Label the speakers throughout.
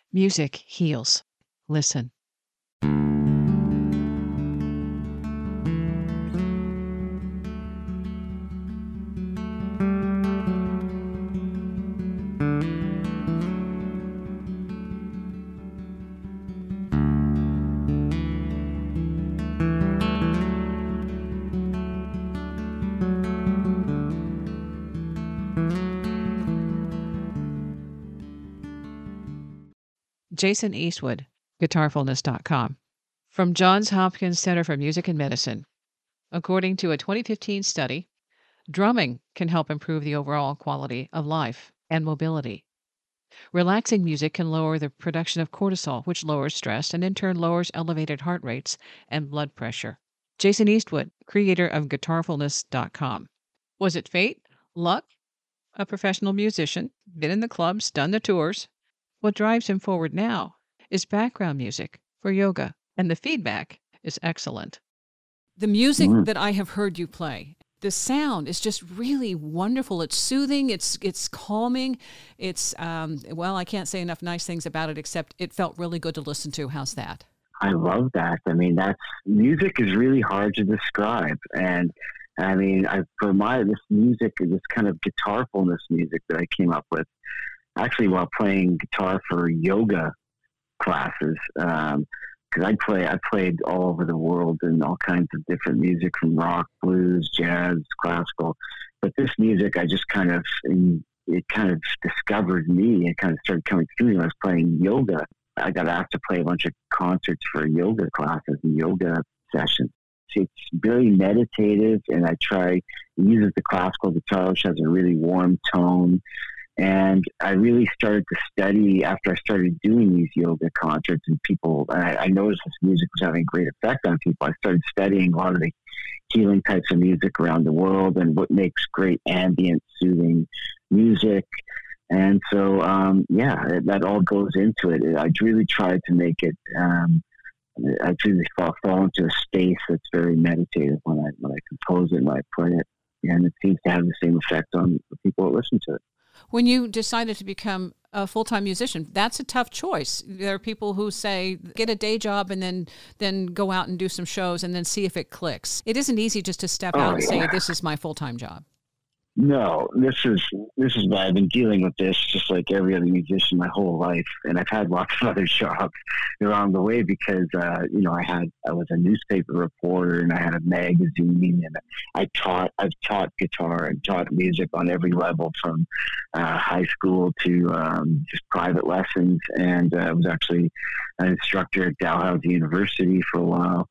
Speaker 1: Music heals. Listen. Jason Eastwood, Guitarfulness.com. From Johns Hopkins Center for Music and Medicine. According to a 2015 study, drumming can help improve the overall quality of life and mobility. Relaxing music can lower the production of cortisol, which lowers stress and in turn lowers elevated heart rates and blood pressure. Jason Eastwood, creator of Guitarfulness.com. Was it fate? Luck? A professional musician, been in the clubs, done the tours. What drives him forward now is background music for yoga, and the feedback is excellent. The music that I have heard you play, the sound is just really wonderful. It's soothing. It's calming. It's, well, I can't say enough nice things about it, except it felt really good to listen to. How's that?
Speaker 2: I love that. I mean, music is really hard to describe. And I mean, this music, this kind of guitarfulness music that I came up with, actually while playing guitar for yoga classes, because I played all over the world in all kinds of different music, from rock, blues, jazz, classical. But this music, it kind of discovered me. It kind of started coming through when I was playing yoga. I got asked to play a bunch of concerts for yoga classes and yoga sessions. It's very meditative, and it uses the classical guitar, which has a really warm tone. And I really started to study after I started doing these yoga concerts, and I noticed this music was having a great effect on people. I started studying a lot of the healing types of music around the world and what makes great ambient, soothing music. And so, that all goes into it. I really tried to make it, I really fall into a space that's very meditative when I compose it and when I play it. And it seems to have the same effect on the people that listen to it.
Speaker 1: When you decided to become a full-time musician, that's a tough choice. There are people who say, get a day job and then go out and do some shows and then see if it clicks. It isn't easy just to step out and say, this is my full-time job.
Speaker 2: No, this is why I've been dealing with this just like every other musician my whole life, and I've had lots of other jobs along the way because I was a newspaper reporter and I had a magazine, and I've taught guitar and taught music on every level from high school to just private lessons, and I was actually an instructor at Dalhousie University for a while.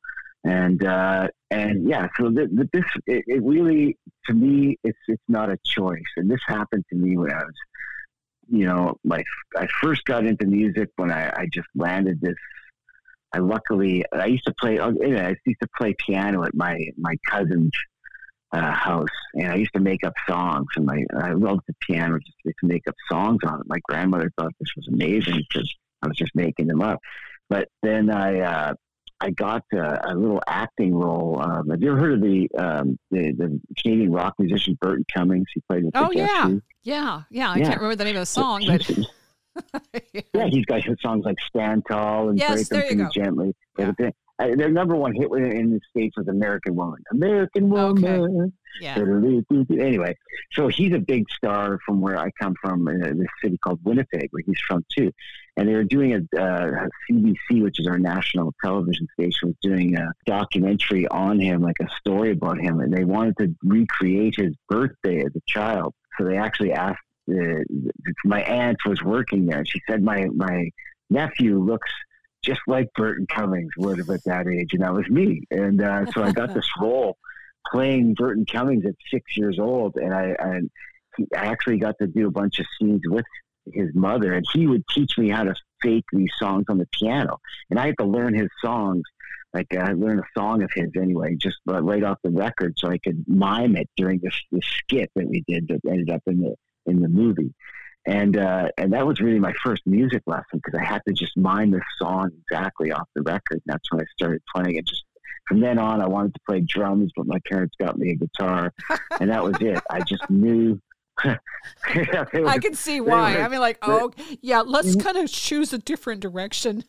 Speaker 2: So this really, to me, it's not a choice. And this happened to me when I was, I first got into music when I just landed this. I used to play piano at my cousin's house, and I used to make up songs, and I loved the piano just to make up songs on it. My grandmother thought this was amazing because I was just making them up. But then I got a little acting role. Have you ever heard of the Canadian rock musician Burton Cummings? He played with
Speaker 1: Yeah. I can't remember the name of the song, but
Speaker 2: he's got songs like "Stand Tall" and "Break Them to Me Gently." Yeah. Their number one hit in the States was "American Woman." American Woman.
Speaker 1: Okay. Yeah.
Speaker 2: Anyway, so he's a big star from where I come from, in this city called Winnipeg, where he's from too. And they were doing a CBC, which is our national television station, was doing a documentary on him, like a story about him, and they wanted to recreate his birthday as a child. So they actually asked. My aunt was working there. She said my nephew looks just like Burton Cummings would have at that age, and that was me. And so I got this role playing Burton Cummings at 6 years old, and I actually got to do a bunch of scenes with his mother, and he would teach me how to fake these songs on the piano, and I had to learn his songs. Like I learned a song of his anyway, just right off the record, so I could mime it during this skit that we did that ended up in the movie. And that was really my first music lesson, because I had to just mime this song exactly off the record. And that's when I started playing it. Just from then on, I wanted to play drums, but my parents got me a guitar, and that was it. I just knew Yeah,
Speaker 3: I can see why. I mean, like,
Speaker 2: they-
Speaker 3: oh, yeah, let's kind of choose a different direction.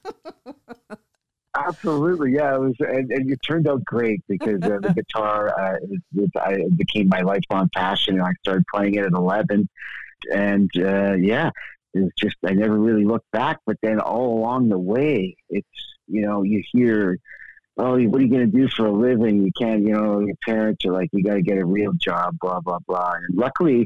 Speaker 2: absolutely, yeah. It was, and it turned out great because the guitar it became my lifelong passion, and I started playing it at 11. And yeah, it was just I never really looked back. But then all along the way, it's you hear, oh, what are you going to do for a living? You can't, your parents are like, you got to get a real job, blah, blah, blah. And luckily,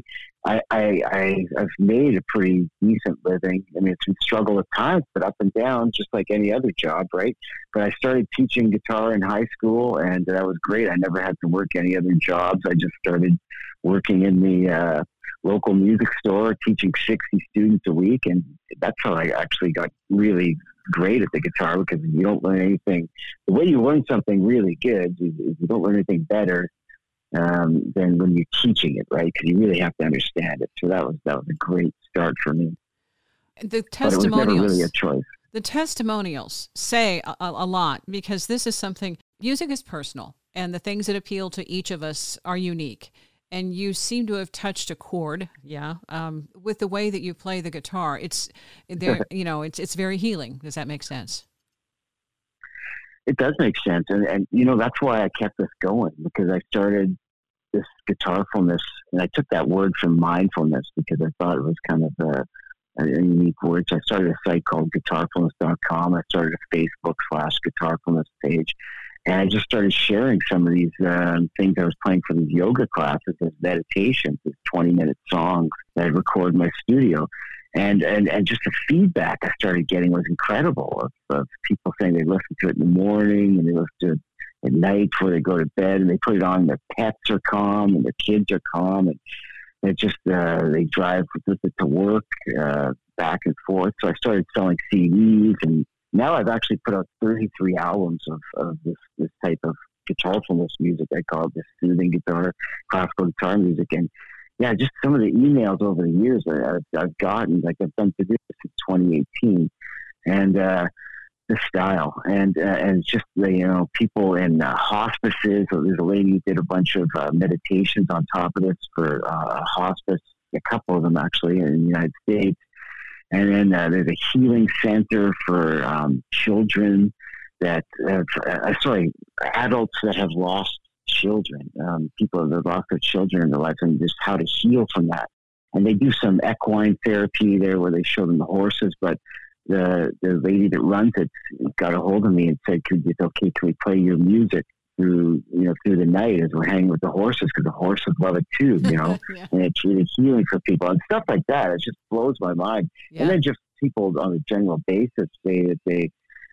Speaker 2: I've made a pretty decent living. I mean, it's been struggle at times, but up and down, just like any other job, right? But I started teaching guitar in high school, and that was great. I never had to work any other jobs. I just started working in the local music store, teaching 60 students a week, and that's how I actually got really great at the guitar, because you don't learn anything. The way you learn something really good is you don't learn anything better than when you're teaching it, right? Because you really have to understand it. So that was a great start for me.
Speaker 3: The
Speaker 2: But it was never really a
Speaker 3: testimonials.
Speaker 2: choice.
Speaker 3: The testimonials say a lot, because this is something, music is personal, and the things that appeal to each of us are unique. And you seem to have touched a chord, with the way that you play the guitar. It's there, it's very healing. Does that make sense?
Speaker 2: It does make sense, and that's why I kept this going, because I started this guitarfulness, and I took that word from mindfulness because I thought it was kind of a unique word. So I started a site called guitarfulness.com. I started a Facebook/guitarfulness page, and I just started sharing some of these things I was playing for these yoga classes as meditations, as 20-minute songs that I record in my studio. And just the feedback I started getting was incredible, of people saying they listen to it in the morning, and they listen to it at night before they go to bed, and they put it on, and their pets are calm and their kids are calm, and it just they drive with it to work back and forth. So I started selling CDs, and now I've actually put out 33 albums of this type of guitarfulness music. I call it this soothing guitar, classical guitar music. And yeah, just some of the emails over the years I've gotten, like I've done this since 2018, and the style, and just the people in hospices. So there's a lady who did a bunch of meditations on top of this for a hospice, a couple of them actually in the United States. And then there's a healing center for children that adults that have lost children, people that have lost their children in their lives, and just how to heal from that. And they do some equine therapy there where they show them the horses, but the lady that runs it got a hold of me and said, can we play your music through the night as we're hanging with the horses, because the horses love it too,
Speaker 3: Yeah.
Speaker 2: and it's really healing for people and stuff like that. It just blows my mind.
Speaker 3: Yeah.
Speaker 2: And then just people on a general basis say that they,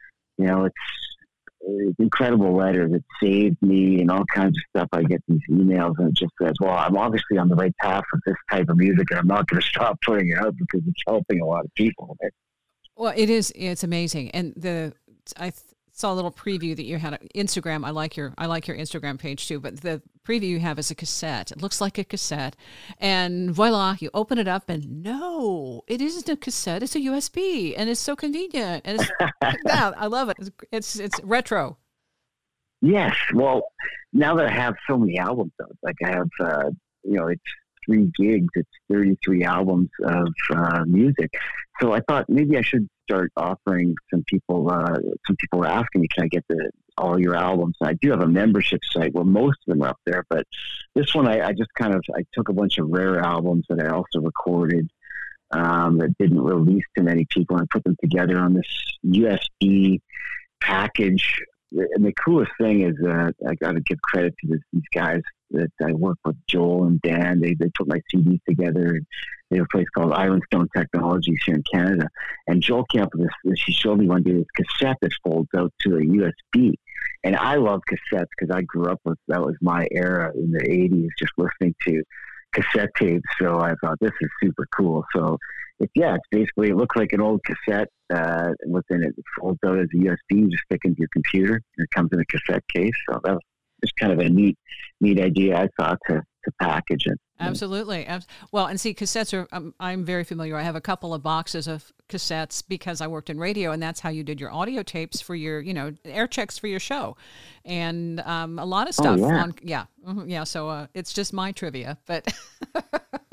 Speaker 2: it's incredible letters that saved me and all kinds of stuff. I get these emails, and it just says, well, I'm obviously on the right path with this type of music, and I'm not going to stop putting it out because it's helping a lot of people.
Speaker 3: Well, it is. It's amazing. And saw a little preview that you had on Instagram. I like your Instagram page too, but the preview you have is a cassette. It looks like a cassette, and voila, you open it up, and no, it isn't a cassette. It's a USB, and it's so convenient. And it's, yeah, I love it. It's retro.
Speaker 2: Yes. Well, now that I have so many albums out, like I have, it's 3 gigs, it's 33 albums of music. So I thought maybe I should start offering some people were asking me, can I get all your albums? And I do have a membership site where most of them are up there, but this one I just I took a bunch of rare albums that I also recorded that didn't release to many people, and put them together on this USB package. And the coolest thing is I got to give credit to these guys that I work with, Joel and Dan. They put my CDs together. They have a place called Ironstone Technologies here in Canada. And Joel came up with this. He showed me one day this cassette that folds out to a USB. And I love cassettes because I grew up that was my era in the 80s, just listening to cassette tapes. So I thought, this is super cool. So it's basically, it looks like an old cassette. Within it folds out as a USB. You just stick into your computer, and it comes in a cassette case. So that was just kind of a neat idea, I thought, to package it.
Speaker 3: Absolutely. Well, and see, cassettes are, I'm very familiar. I have a couple of boxes of cassettes because I worked in radio, and that's how you did your audio tapes for your, air checks for your show. And a lot of stuff.
Speaker 2: Oh, yeah.
Speaker 3: So it's just my trivia, but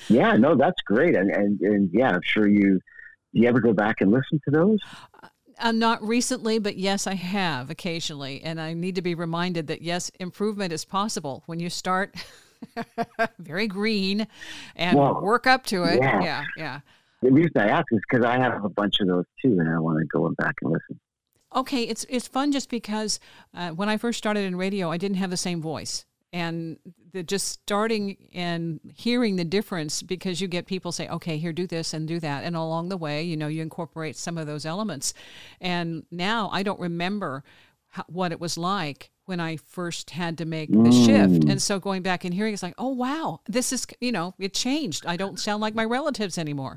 Speaker 2: Yeah, no, that's great. And yeah, I'm sure do you ever go back and listen to those?
Speaker 3: Not recently, but yes, I have occasionally. And I need to be reminded that, yes, improvement is possible when you start very green and
Speaker 2: Well,
Speaker 3: work up to it.
Speaker 2: yeah.
Speaker 3: Yeah, yeah.
Speaker 2: The reason I ask is because I have a bunch of those too, and I want to go back and listen.
Speaker 3: Okay, it's fun just because when I first started in radio, I didn't have the same voice. And just starting and hearing the difference, because you get people say, okay, here, do this and do that. And along the way, you incorporate some of those elements. And now I don't remember what it was like when I first had to make the shift. And so going back and hearing, it's like, oh, wow, this is, it changed. I don't sound like my relatives anymore.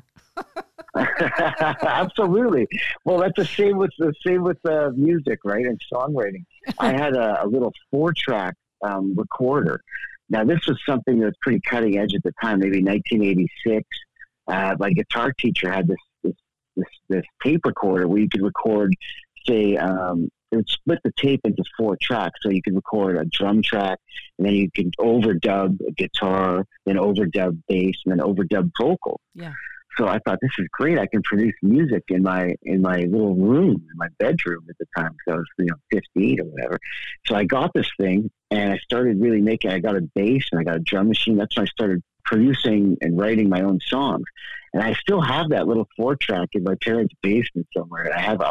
Speaker 2: Absolutely. Well, that's the same with music, right? And songwriting. I had a little 4-track recorder. Now, this was something that was pretty cutting edge at the time, maybe 1986. My guitar teacher had this tape recorder where you could record, say, it would split the tape into 4 tracks. So you could record a drum track, and then you could overdub a guitar, then overdub bass, and then overdub vocal.
Speaker 3: Yeah.
Speaker 2: So I thought, this is great. I can produce music in my little room, in my bedroom at the time, because I was 15 or whatever. So I got this thing, and I started really making. I got a bass and I got a drum machine. That's when I started producing and writing my own songs. And I still have that little 4-track in my parents' basement somewhere. I have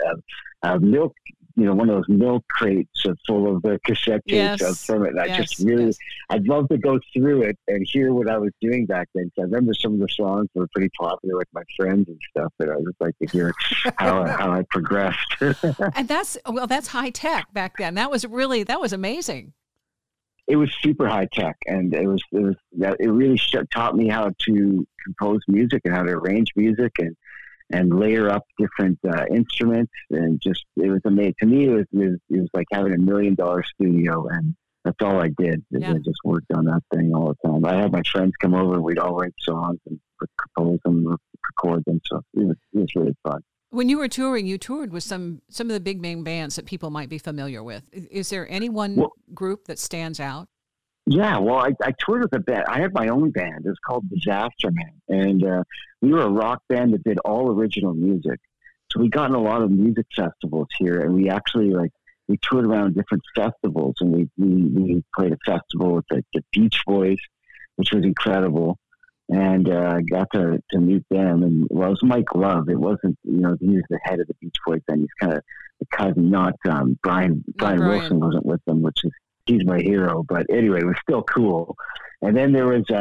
Speaker 2: a milk, one of those milk crates full of the cassette tapes from it. And I just really, I'd love to go through it and hear what I was doing back then. So I remember some of the songs were pretty popular with my friends and stuff, but I would just like to hear how I progressed.
Speaker 3: And that's high tech back then. That was amazing.
Speaker 2: It was super high tech, and it really taught me how to compose music and how to arrange music and layer up different instruments, and just, it was amazing. To me, it was like having $1 million studio, and that's all I did. I just worked on that thing all the time. I had my friends come over, and we'd all write songs and compose them, record them. So it was really fun.
Speaker 3: When you were touring, you toured with some of the big name bands that people might be familiar with. Is there any one group that stands out?
Speaker 2: Yeah, well, I toured with a band. I had my own band. It was called Disaster Man. And we were a rock band that did all original music. So we got in a lot of music festivals here. And we actually, we toured around different festivals. And we played a festival with the Beach Boys, which was incredible. And I got to meet them. And, well, it was Mike Love. It wasn't, he was the head of the Beach Boys then. He's kind of the cousin, not Brian Wilson wasn't with them, which is, he's my hero. But anyway, it was still cool. And then there was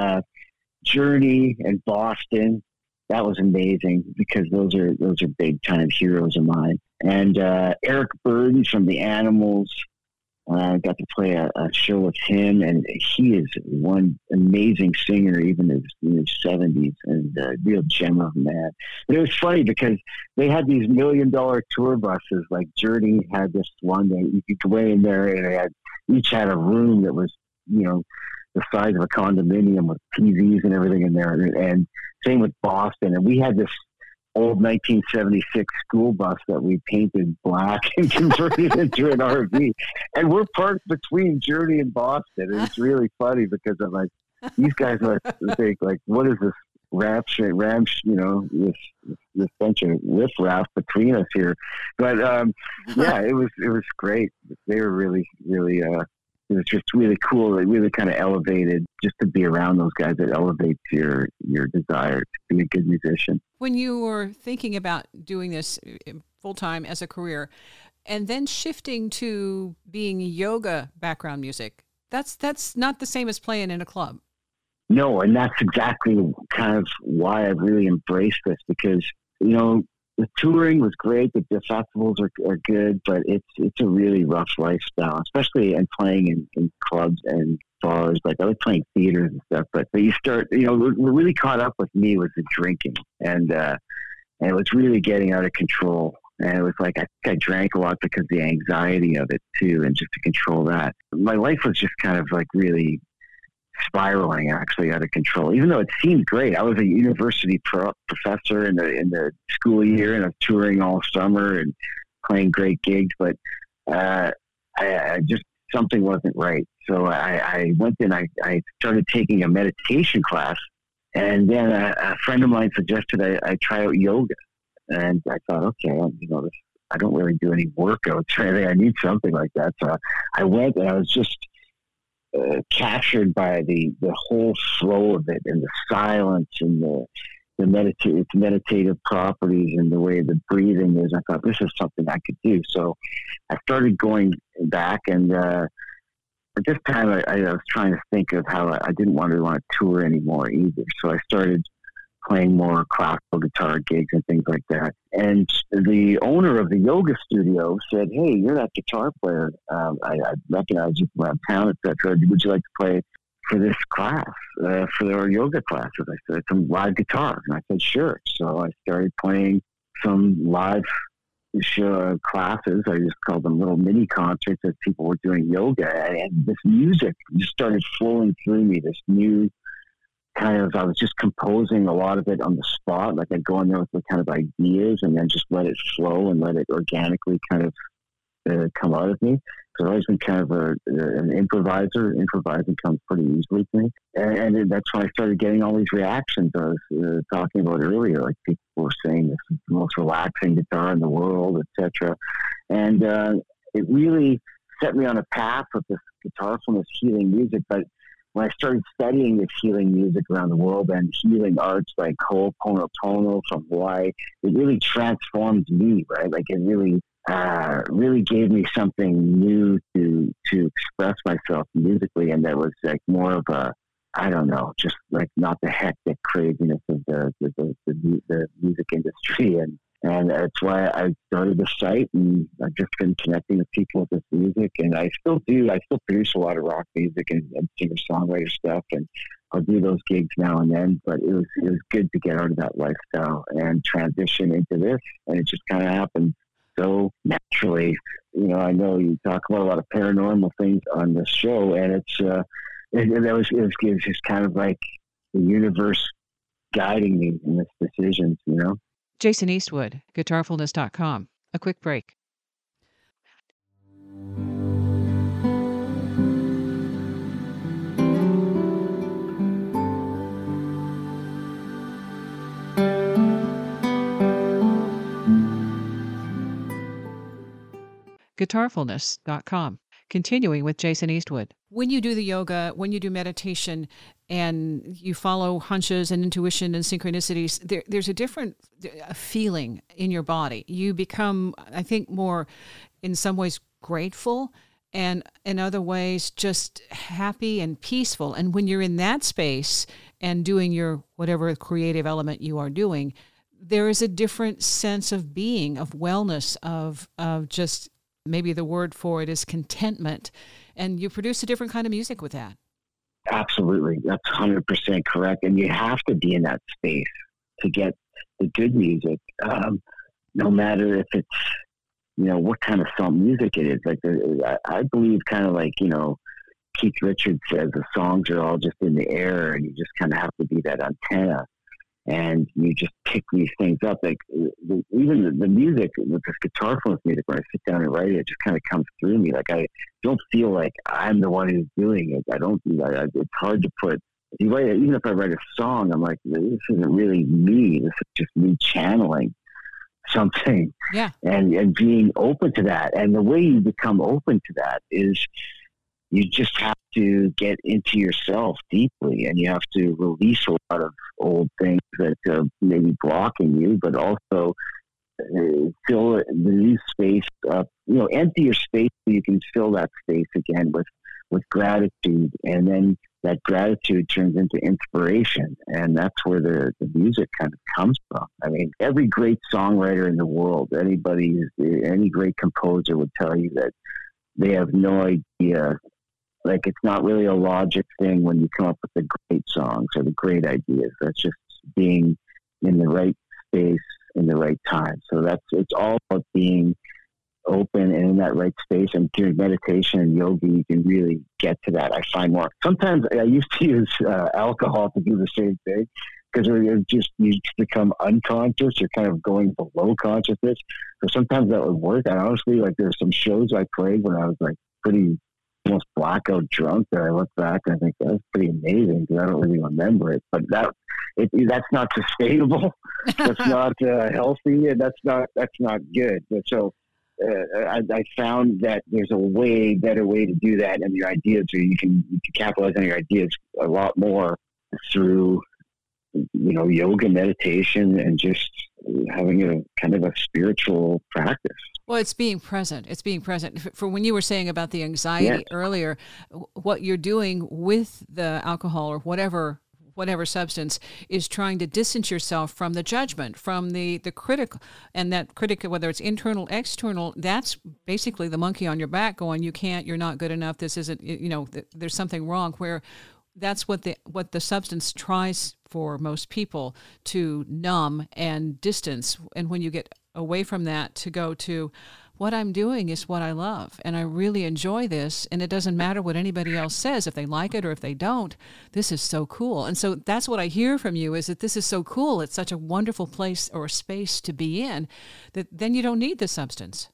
Speaker 2: Journey and Boston. That was amazing because those are big time heroes of mine. And Eric Burdon from the Animals. I got to play a show with him, and he is one amazing singer, even in his 70s, and a real gem of a man. And it was funny because they had these $1 million tour buses. Like Journey had this one that you could go in there, and each had a room that was, the size of a condominium with TVs and everything in there. And same with Boston. And we had this old 1976 school bus that we painted black and converted into an RV. And we're parked between Journey and Boston. And it's really funny because I'm like, these guys must think, like, what is this this bunch of riffraff between us here? But yeah, it was great. They were really, really, it was just really cool. It really kind of elevated, just to be around those guys. It elevates your desire to be a good musician.
Speaker 3: When you were thinking about doing this full-time as a career and then shifting to being yoga background music, that's not the same as playing in a club.
Speaker 2: No, and that's exactly kind of why I really embraced this, because, the touring was great. The festivals are good, but it's a really rough lifestyle, especially in playing in clubs and bars. Like, I like playing theaters and stuff, but you start, what really caught up with me was the drinking, and it was really getting out of control. And it was like, I drank a lot because of the anxiety of it too, and just to control that. My life was just kind of like really spiraling, actually, out of control, even though it seemed great. I was a university professor in the school year, and I was touring all summer and playing great gigs, but I just, something wasn't right. So I went in, I started taking a meditation class And then a friend of mine suggested I try out yoga. And I thought, okay, I don't really do any workouts or anything. I need something like that. So I went, and I was just captured by the whole flow of it, and the silence, and the meditative properties, and the way the breathing is. I thought, this is something I could do. So I started going back, and at this time I was trying to think of how I didn't want to tour anymore either. So I started playing more classical guitar gigs and things like that. And the owner of the yoga studio said, "Hey, you're that guitar player. I recognize you from around town, etc. Would you like to play for this class, for our yoga classes?" I said, "Some live guitar." And I said, "Sure." So I started playing some live classes. I just called them little mini concerts as people were doing yoga. And this music just started flowing through me, this new I was just composing a lot of it on the spot. Like I'd go in there with the kind of ideas and then just let it flow and let it organically kind of come out of me. So I've always been kind of an improviser. Improvising comes pretty easily to me. And that's when I started getting all these reactions I was talking about earlier. Like people were saying this is the most relaxing guitar in the world, etc. And it really set me on a path with this guitarfulness, healing music. But when I started studying this healing music around the world and healing arts like Ho'oponopono from Hawaii, it really transformed me, right? Like it really gave me something new to express myself musically, and that was like more of a, I don't know, just like not the hectic craziness of the music industry. And that's why I started the site, and I've just been connecting with people with this music. And I still produce a lot of rock music and singer-songwriter stuff, and I'll do those gigs now and then. But it was good to get out of that lifestyle and transition into this, and it just kind of happened so naturally. I know you talk about a lot of paranormal things on this show, and it was just kind of like the universe guiding me in this decisions,
Speaker 1: Jason Eastwood, guitarfulness.com. A quick break. Guitarfulness.com. Continuing with Jason Eastwood.
Speaker 3: When you do the yoga, when you do meditation, and you follow hunches and intuition and synchronicities, there's a feeling in your body. You become, I think, more, in some ways, grateful, and in other ways, just happy and peaceful. And when you're in that space and doing your whatever creative element you are doing, there is a different sense of being, of wellness, of just, maybe the word for it is contentment. And you produce a different kind of music with that.
Speaker 2: Absolutely. That's 100% correct. And you have to be in that space to get the good music, no matter if it's, what kind of song music it is. Like, I believe kind of like, Keith Richards says, the songs are all just in the air, and you just kind of have to be that antenna. And you just pick these things up. Like even the music with this guitarfulness music, when I sit down and write it, it just kind of comes through me. Like I don't feel like I'm the one who's doing it. I don't. It's hard to put. Even if I write a song, I'm like, this isn't really me. This is just me channeling something.
Speaker 3: Yeah.
Speaker 2: And being open to that. And the way you become open to that is you just have to get into yourself deeply, and you have to release a lot of old things that may be blocking you, but also fill the new space up, empty your space so you can fill that space again with gratitude. And then that gratitude turns into inspiration. And that's where the music kind of comes from. I mean, every great songwriter in the world, any great composer would tell you that they have no idea. Like, it's not really a logic thing when you come up with the great songs or the great ideas. That's just being in the right space in the right time. So it's all about being open and in that right space. And during meditation and yoga, you can really get to that. I find more. Sometimes I used to use alcohol to do the same thing, because you become unconscious. You're kind of going below consciousness. So sometimes that would work. And honestly, like, there's some shows I played when I was like pretty almost blackout drunk that I look back and I think that's pretty amazing, because I don't really remember it. But that's not sustainable. That's not healthy, and that's not good. So I found that there's a way better way to do that, and your ideas, or you can capitalize on your ideas a lot more through yoga, meditation, and just having a kind of a spiritual practice.
Speaker 3: Well, it's being present. It's being present. For when you were saying about the anxiety earlier, what you're doing with the alcohol or whatever substance is trying to distance yourself from the judgment, from the critical, and that critic, whether it's internal, external, that's basically the monkey on your back going, you can't, you're not good enough, this isn't, there's something wrong, where that's what the substance tries for most people, to numb and distance. And when you get away from that to go to, what I'm doing is what I love, and I really enjoy this, and it doesn't matter what anybody else says, if they like it or if they don't, this is so cool. And so that's what I hear from you, is that this is so cool, it's such a wonderful place or space to be in, that then you don't need the substance.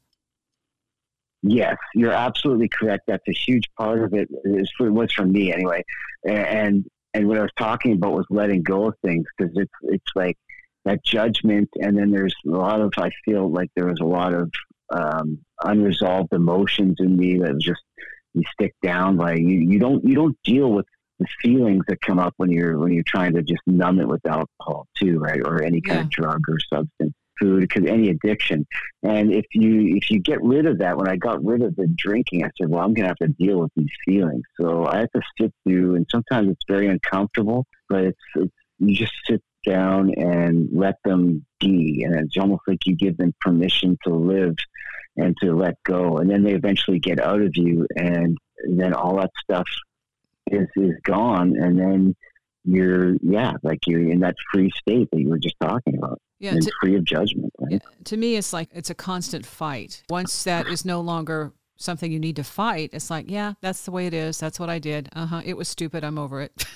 Speaker 2: Yes, you're absolutely correct. That's a huge part of it. It was for me anyway. And what I was talking about was letting go of things, because it's like that judgment, and then there's a lot of, I feel like there was a lot of unresolved emotions in me that just, you stick down. Like you don't deal with the feelings that come up when you're trying to just numb it with alcohol too, right? Or any kind of drug or substance, food, because any addiction. And if you get rid of that, when I got rid of the drinking, I said, well, I'm going to have to deal with these feelings. So I have to sit through, and sometimes it's very uncomfortable, but it's you just sit down and let them be, and it's almost like you give them permission to live and to let go, and then they eventually get out of you, and then all that stuff is gone, and then you're in that free state that you were just talking about, and free of judgment, right?
Speaker 3: Yeah, to me, it's like it's a constant fight. Once that is no longer something you need to fight, it's like, yeah, that's the way it is, that's what I did, it was stupid, I'm over it.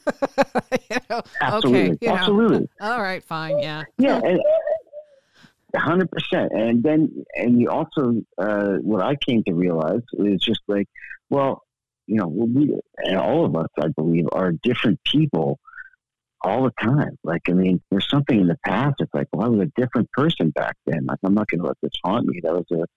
Speaker 2: Absolutely.
Speaker 3: Okay,
Speaker 2: absolutely.
Speaker 3: All right, fine, yeah.
Speaker 2: Yeah, 100%. And then, you also, what I came to realize is just like, well, we, and all of us, I believe, are different people all the time. Like, I mean, there's something in the past. It's like, well, I was a different person back then. Like, I'm not going to let this haunt me. That was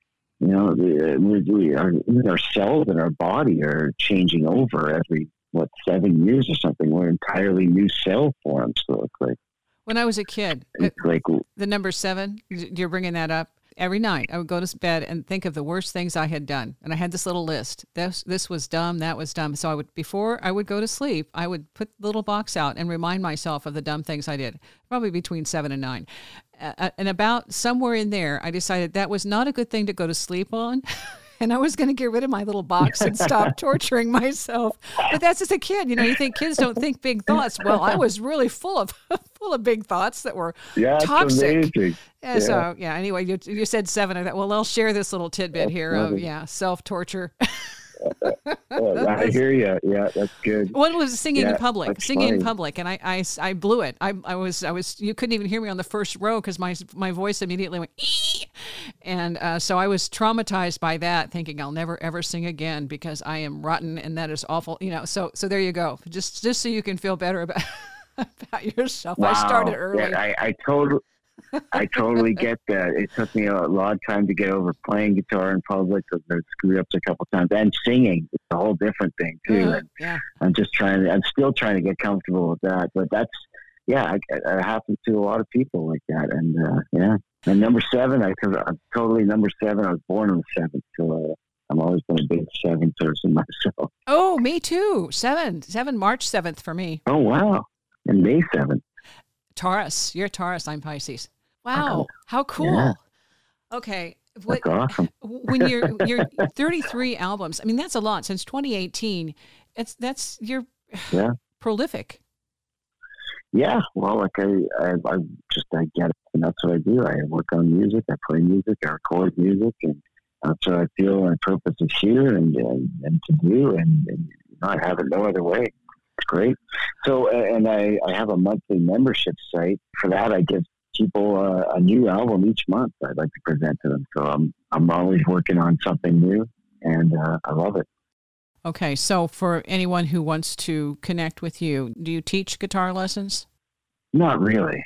Speaker 2: our cells and our body are changing over every 7 years or something. We're entirely new cell forms. So it's like,
Speaker 3: when I was a kid,
Speaker 2: like
Speaker 3: the number 7, you're bringing that up. Every night I would go to bed and think of the worst things I had done. And I had this little list. This was dumb. That was dumb. So before I would go to sleep, I would put the little box out and remind myself of the dumb things I did, probably between 7 and 9. And about somewhere in there, I decided that was not a good thing to go to sleep on. And I was going to get rid of my little box and stop torturing myself. But that's just a kid. You think kids don't think big thoughts. Well, I was really full of big thoughts that were toxic. And so, anyway, you said 7. I thought, well, I'll share this little tidbit here of, self-torture.
Speaker 2: I hear you. Yeah, that's good.
Speaker 3: One was singing in public, and I blew it. I was. You couldn't even hear me on the first row because my voice immediately went, ee! And so I was traumatized by that, thinking I'll never ever sing again because I am rotten and that is awful. So there you go. Just so you can feel better about yourself.
Speaker 2: Wow.
Speaker 3: I started early.
Speaker 2: Yeah, I totally get that. It took me a lot of time to get over playing guitar in public, because I screwed up a couple times, and singing. It's a whole different thing too. I'm still trying to get comfortable with that. But that's, it happens to a lot of people like that. And and number 7, I'm totally number 7. I was born on the 7th, so I'm always been a big 7 person myself.
Speaker 3: Oh, me too. 7 March 7th for me.
Speaker 2: Oh wow, and May 7th.
Speaker 3: Taurus. You're Taurus. I'm Pisces. Wow. How cool.
Speaker 2: Yeah.
Speaker 3: Okay.
Speaker 2: That's awesome.
Speaker 3: When you're 33 albums, I mean, that's a lot since 2018. You're prolific. Yeah.
Speaker 2: Well, like I get it, and that's what I do. I work on music. I play music. I record music, and that's what I feel my purpose is here and to do. And I have it no other way. It's great. So, and I have a monthly membership site. For that, I give people a new album each month I'd like to present to them. So I'm always working on something new, and I love it.
Speaker 3: Okay, so for anyone who wants to connect with you, do you teach guitar lessons?
Speaker 2: Not really.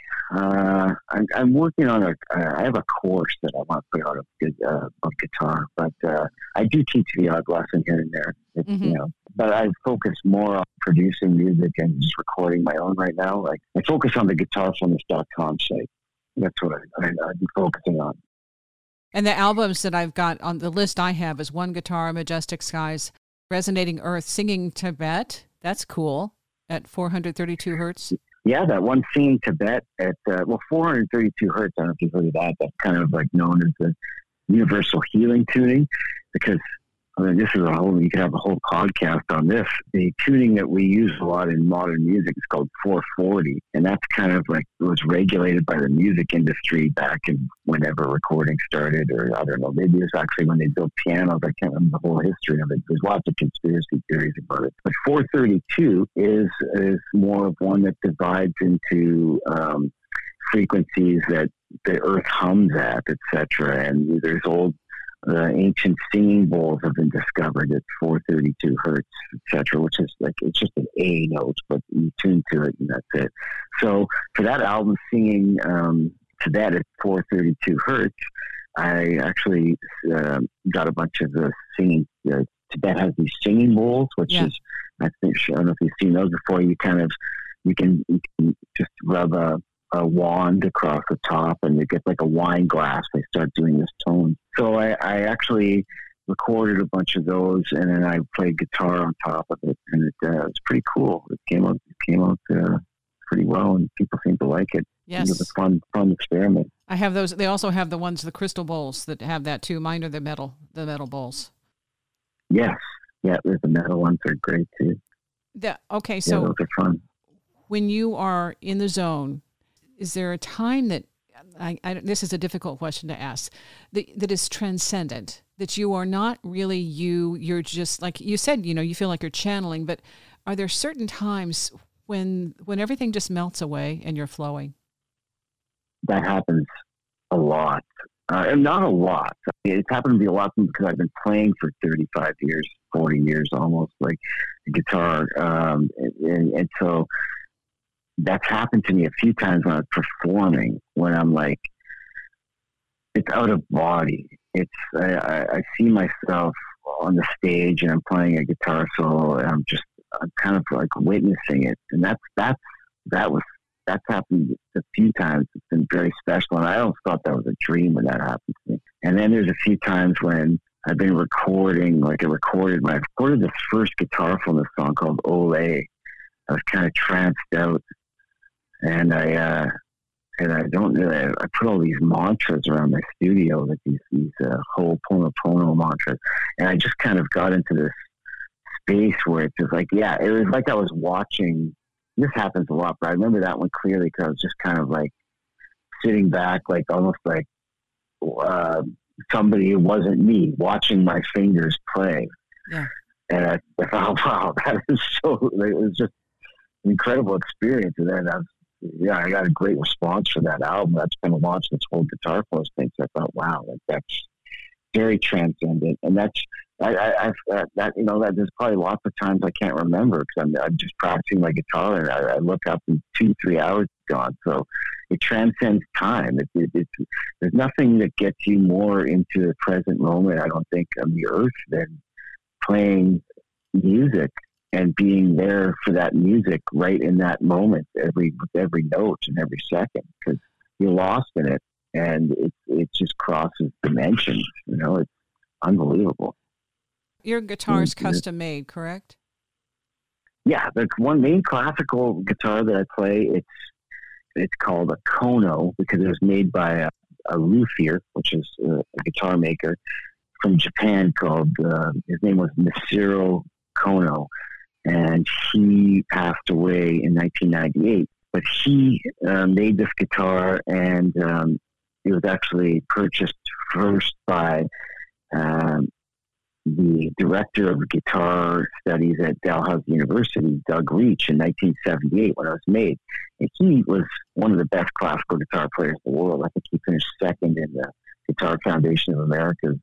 Speaker 2: I'm working on I have a course that I want to put out of guitar, but I do teach the odd lesson here and there.
Speaker 3: Mm-hmm.
Speaker 2: But I focus more on producing music and just recording my own right now. Like I focus on the guitarfulness.com site. That's what I'm focusing on.
Speaker 3: And the albums that I've got on the list I have is One Guitar, Majestic Skies, Resonating Earth, Singing Tibet. That's cool at 432 hertz.
Speaker 2: Yeah, that one Singing Tibet at 432 hertz. I don't know if you've heard of that. That's kind of like known as the universal healing tuning, because this is you could have a whole podcast on this. The tuning that we use a lot in modern music is called 440, and that's kind of like it was regulated by the music industry back in whenever recording started, or I don't know, maybe it's actually when they built pianos. I can't remember the whole history of it. There's lots of conspiracy theories about it. But 432 is more of one that divides into frequencies that the earth hums at, etc. And there's ancient singing bowls have been discovered at 432 hertz, etc., which is like, it's just an A note, but you tune to it and that's it. So for that album, Singing Tibet at 432 hertz, I actually got a bunch of the singing. Tibet has these singing bowls, which is, I don't know if you've seen those before. You can just rub a wand across the top and you get like a wine glass. They start doing this tone. So I actually recorded a bunch of those, and then I played guitar on top of it, and it was pretty cool. It came out pretty well, and people seem to like it.
Speaker 3: Yes,
Speaker 2: it was a fun experiment.
Speaker 3: I have those. They also have the crystal bowls that have that too. Mine are the metal bowls.
Speaker 2: Yes, yeah, the metal ones are great too.
Speaker 3: So
Speaker 2: those are fun.
Speaker 3: When you are in the zone, is there a time that this is a difficult question to ask, that is transcendent, that you are not really you're just, like you said, you feel like you're channeling, but are there certain times when everything just melts away and you're flowing?
Speaker 2: That happens a lot. And not a lot. It's happened to be a lot because I've been playing for 35 years, 40 years almost, like the guitar. And so that's happened to me a few times when I was performing, when I'm like, it's out of body. I see myself on the stage and I'm playing a guitar solo, and I'm kind of like witnessing it. And that's happened a few times. It's been very special. And I almost thought that was a dream when that happened to me. And then there's a few times when I've been recording, I recorded this first Guitarfulness song called Ole. I was kind of tranced out. And I put all these mantras around my studio, like these Ho'oponopono mantras, and I just kind of got into this space where it's just like, it was like I was watching. This happens a lot, but I remember that one clearly because I was just kind of like sitting back, like almost like somebody who wasn't me, watching my fingers play. Yeah. And I thought, wow, that is so. It was just an incredible experience, and then I got a great response for that album. That's kind of launched this whole Guitarfulness thing. So I thought, wow, that's very transcendent. And that's, there's probably lots of times I can't remember because I'm just practicing my guitar and I look up and 2-3 hours gone. So it transcends time. There's nothing that gets you more into the present moment, I don't think, on the earth than playing music and being there for that music right in that moment, with every note and every second, because you're lost in it, and it just crosses dimensions. It's unbelievable.
Speaker 3: Your guitar is custom made, correct?
Speaker 2: Yeah, the one main classical guitar that I play, it's called a Kono because it was made by a luthier, which is a guitar maker from Japan called. His name was Misiro Kono. And he passed away in 1998. But he made this guitar, and it was actually purchased first by the director of guitar studies at Dalhousie University, Doug Reach, in 1978 when it was made. And he was one of the best classical guitar players in the world. I think he finished second in the Guitar Foundation of America's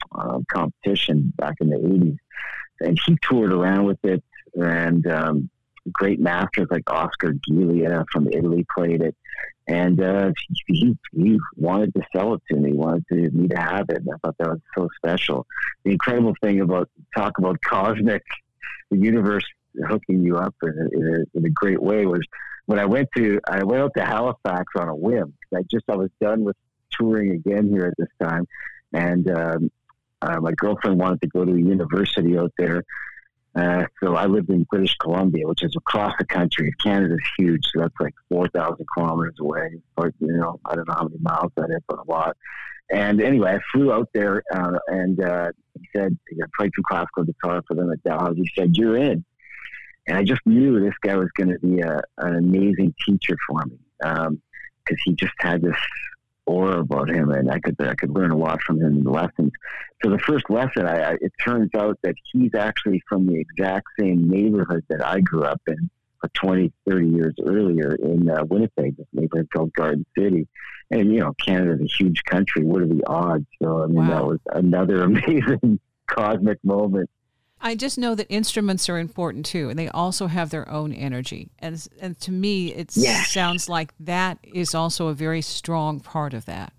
Speaker 2: competition back in the 80s. And he toured around with it, and great masters like Oscar Ghiglia from Italy played it. And he wanted to sell it to me, wanted me to have it. And I thought that was so special. The incredible thing about, talk about cosmic, the universe hooking you up in a great way, was when I went out to Halifax on a whim. I was done with touring again here at this time. And my girlfriend wanted to go to a university out there. So I lived in British Columbia, which is across the country. Canada's huge, so that's like 4,000 kilometers away. Or, I don't know how many miles that is, but a lot. And anyway, I flew out there, and he said, I played some classical guitar for them at Dalhousie. He said, "You're in." And I just knew this guy was going to be an amazing teacher for me, because he just had this aura about him, and I could learn a lot from him in the lessons. So the first lesson, it turns out that he's actually from the exact same neighborhood that I grew up in 20, 30 years earlier in Winnipeg, this neighborhood called Garden City. And, Canada's a huge country. What are the odds? So,
Speaker 3: Wow.
Speaker 2: That was another amazing cosmic moment.
Speaker 3: I just know that instruments are important too, and they also have their own energy. And to me, it sounds like that is also a very strong part of that.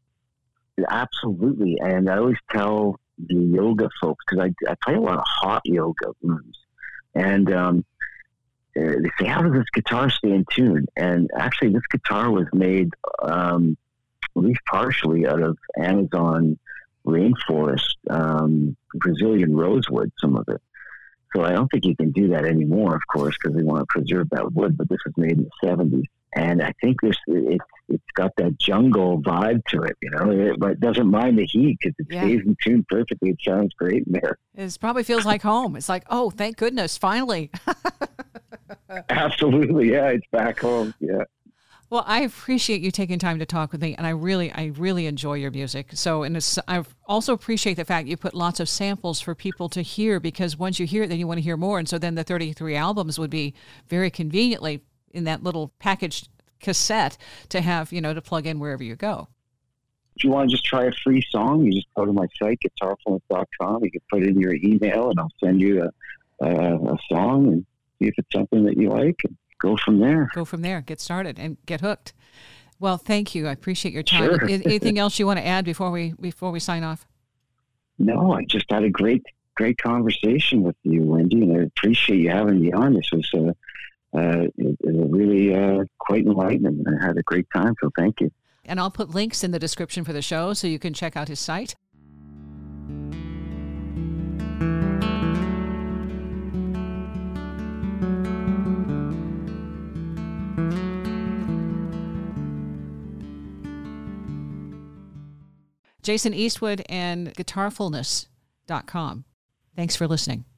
Speaker 2: Absolutely. And I always tell the yoga folks, because I play a lot of hot yoga rooms, and they say, "How does this guitar stay in tune?" And actually, this guitar was made at least partially out of Amazon rainforest, Brazilian rosewood, some of it. So I don't think you can do that anymore, of course, because they want to preserve that wood. But this was made in the 70s, and I think it's got that jungle vibe to it, but it doesn't mind the heat because it stays in tune perfectly. It sounds great in there.
Speaker 3: It probably feels like home. It's like, oh, thank goodness, finally.
Speaker 2: Absolutely, yeah, it's back home. Yeah.
Speaker 3: Well, I appreciate you taking time to talk with me, and I really enjoy your music. So, and I also appreciate the fact you put lots of samples for people to hear, because once you hear it, then you want to hear more. And so then the 33 albums would be very conveniently in that little packaged cassette to have, to plug in wherever you go.
Speaker 2: If you want to just try a free song, you just go to my site, guitarfluence.com. You can put in your email, and I'll send you a song and see if it's something that you like. And go from there.
Speaker 3: Get started and get hooked. Well, thank you. I appreciate your time.
Speaker 2: Sure.
Speaker 3: Anything else you want to add before we sign off?
Speaker 2: No, I just had a great conversation with you, Wendy, and I appreciate you having me on. This was really quite enlightening. I had a great time, so thank you.
Speaker 3: And I'll put links in the description for the show so you can check out his site. Jason Eastwood and guitarfulness.com. Thanks for listening.